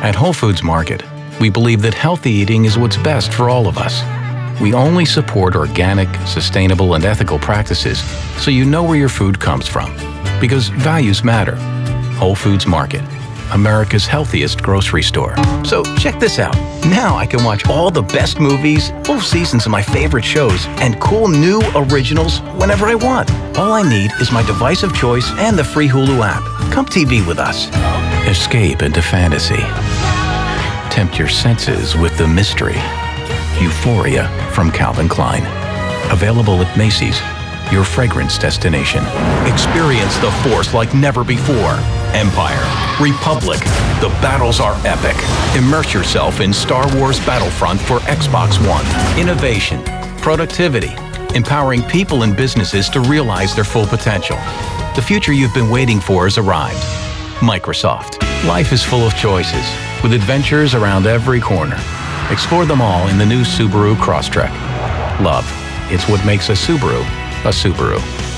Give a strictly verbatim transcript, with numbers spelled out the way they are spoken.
At Whole Foods Market, we believe that healthy eating is what's best for all of us. We only support organic, sustainable, and ethical practices so you know where your food comes from. Because values matter. Whole Foods Market, America's healthiest grocery store. So check this out. Now I can watch all the best movies, full seasons of my favorite shows, and cool new originals whenever I want. All I need is my device of choice and the free Hulu app. Come T V with us. Escape into fantasy. Tempt your senses with the mystery. Euphoria from Calvin Klein. Available at Macy's, your fragrance destination. Experience the Force like never before. Empire, Republic, the battles are epic. Immerse yourself in Star Wars Battlefront for Xbox One. Innovation, productivity, empowering people and businesses to realize their full potential. The future you've been waiting for has arrived. Microsoft. Life is full of choices, with adventures around every corner. Explore them all in the new Subaru Crosstrek. Love, it's what makes a Subaru a Subaru.